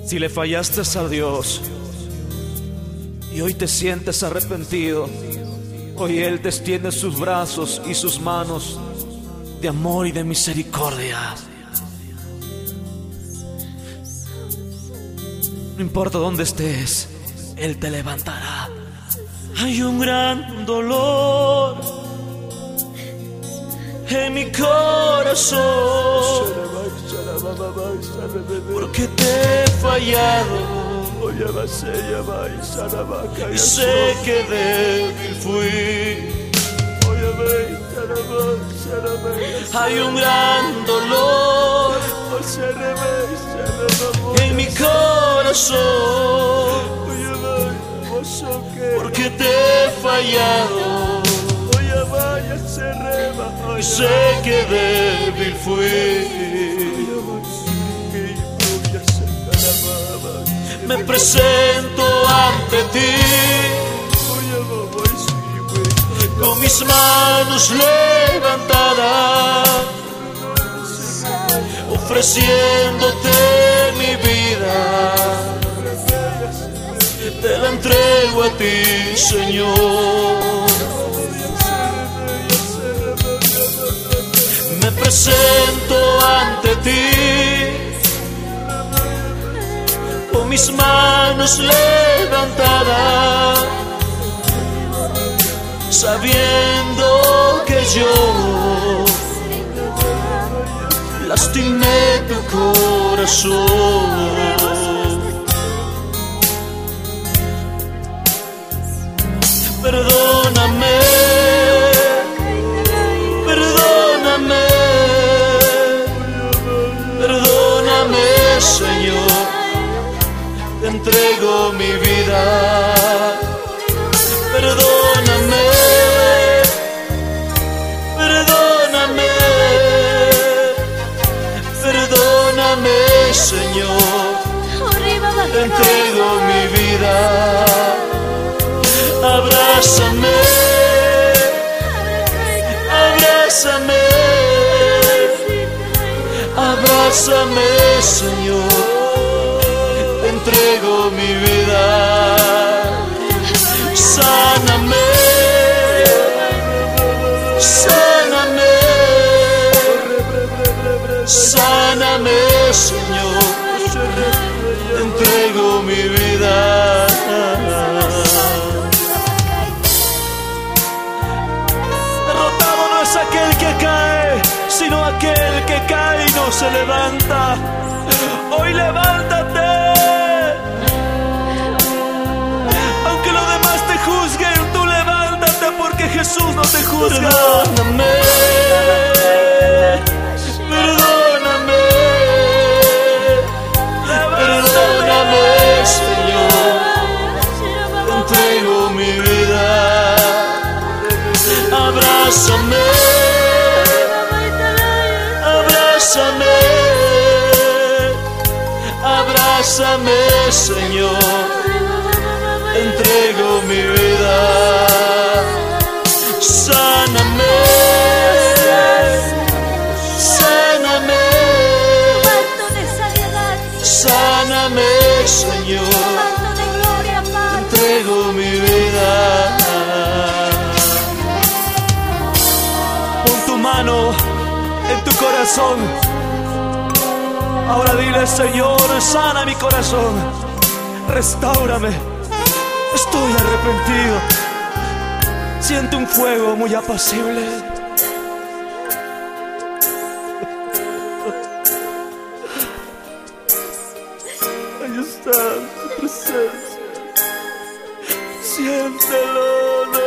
Si le fallaste a Dios y hoy te sientes arrepentido, hoy Él te extiende sus brazos y sus manos de amor y de misericordia. No importa dónde estés, Él te levantará. Hay un gran dolor en mi corazón, porque te he fallado y sé que débil fui. Hay un gran dolor en mi corazón, porque te he fallado y sé que débil fui. Me presento ante ti con mis manos levantadas, ofreciéndote mi vida. Te la entrego a ti, Señor. Me presento ante ti con mis manos levantadas, sabiendo que yo lastimé tu corazón. Perdóname, perdóname, perdóname, Señor. Te entrego mi vida. Perdóname, perdóname, perdóname, Señor. Te entrego mi vida. Abrázame, abrázame, abrázame, Señor. Te entrego mi vida. Sáname, sáname, sáname, Señor. Te entrego mi vida. Derrotado no es aquel que cae, sino aquel que cae y no se levanta. Hoy levántate. Aunque los demás te juzguen, tú levántate, porque Jesús no te juzga. Perdóname, perdóname, perdóname, Señor. Te entrego mi vida. Abrázame, abrázame, abrázame, Señor. Te entrego mi vida. Sáname, sáname, sáname, Señor. Te entrego mi vida. Pon tu mano en tu corazón. Ahora dile: Señor, sana mi corazón, restáurame. Estoy arrepentido. Siento un fuego muy apacible. Ahí está tu presencia. Siéntelo.